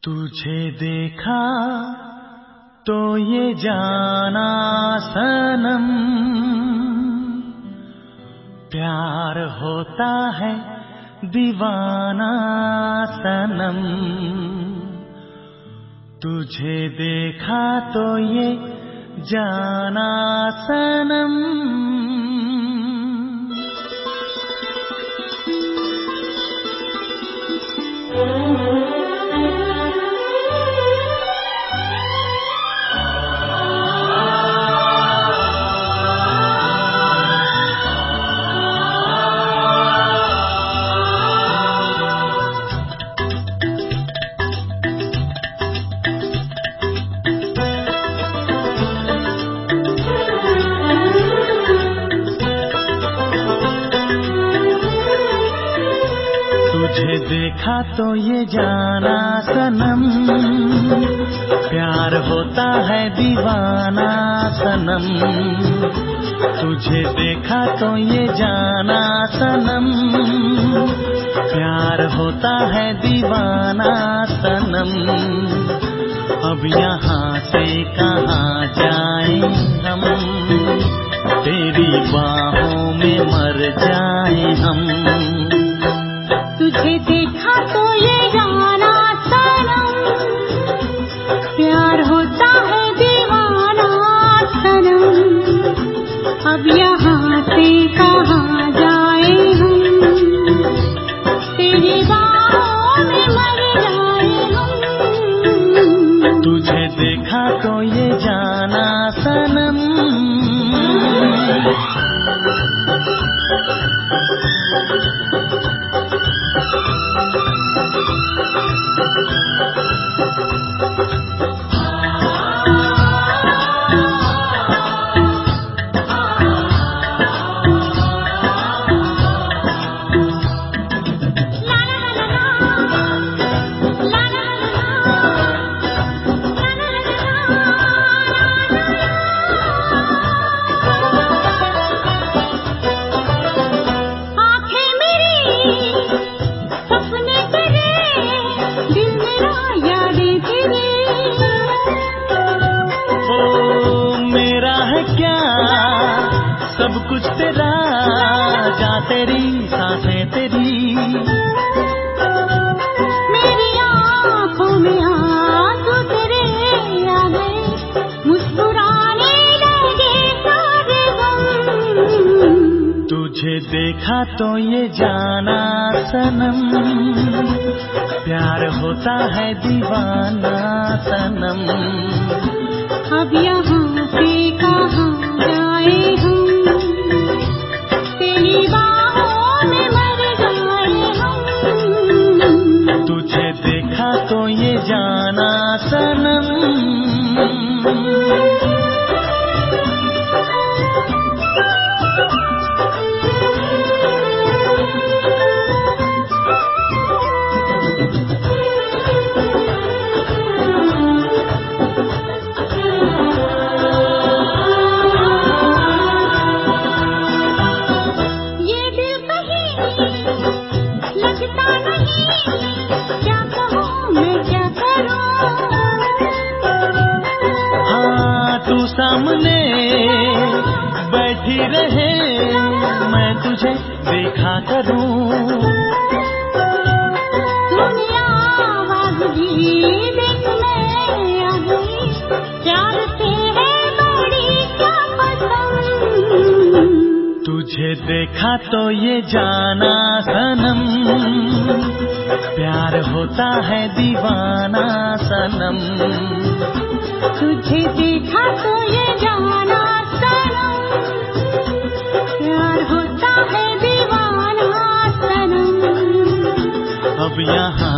तुझे देखा तो ये जाना सनम, प्यार होता है दीवाना सनम। तुझे देखा तो ये जाना सनम। तुझे देखा तो ये जाना सनम, प्यार होता है दीवाना सनम। तुझे देखा तो ये जाना सनम, प्यार होता है दीवाना सनम। अब यहाँ से कहाँ जाएं हम, तेरी बाहों में मर जाएं हम। तुझे देखा तो ये जाना सनम, प्यार होता है दीवाना सनम। अब यहाँ से कहाँ जाए हम, तेरी बाहों में मर जाए हम। तुझे देखा तो ये जाना सनम। सब कुछ तेरा, जा तेरी सांसें तेरी। मेरी आँखों में आंसू तेरे आ गए, मुस्कुराने लगे सारे गम। तुझे देखा तो ये जाना सनम, प्यार होता है दीवाना सनम। अब यहाँ से कहाँ जाए हम, तेरी बाहों में मर जाए हम। तुझे देखा तो ये जाना सनम। तू सामने बैठी रहे, मैं तुझे देखा करूं। दुनिया आवाज़ भी देख मैं आ गई, प्यार से है बड़ी क्या पसंद। तुझे देखा तो ये जाना सनम, प्यार होता है दीवाना सनम। तुझे देखा तो ये जाना सनम, प्यार होता है दीवाना सनम। अब यहाँ